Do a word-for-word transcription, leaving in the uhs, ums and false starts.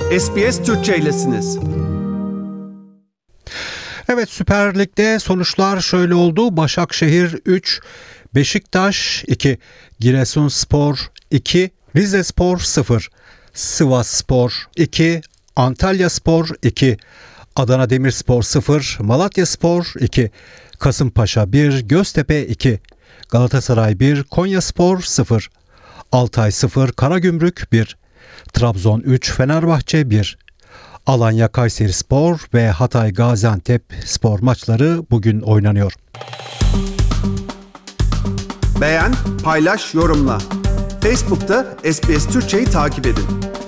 S B S Türkçe'ylesiniz. Evet, Süper Lig'de sonuçlar şöyle oldu. Başakşehir üç, Beşiktaş iki, Giresunspor iki, Rizespor sıfır, Sivasspor iki, Antalyaspor iki, Adana Demirspor sıfır, Malatyaspor iki, Kasımpaşa bir, Göztepe iki, Galatasaray bir, Konyaspor sıfır, Altay sıfır, Karagümrük bir, Trabzon üç, Fenerbahçe bir. Alanya Kayserispor ve Hatay Gaziantep spor maçları bugün oynanıyor. Beğen, paylaş, yorumla. Facebook'ta S B S Türkçe'yi takip edin.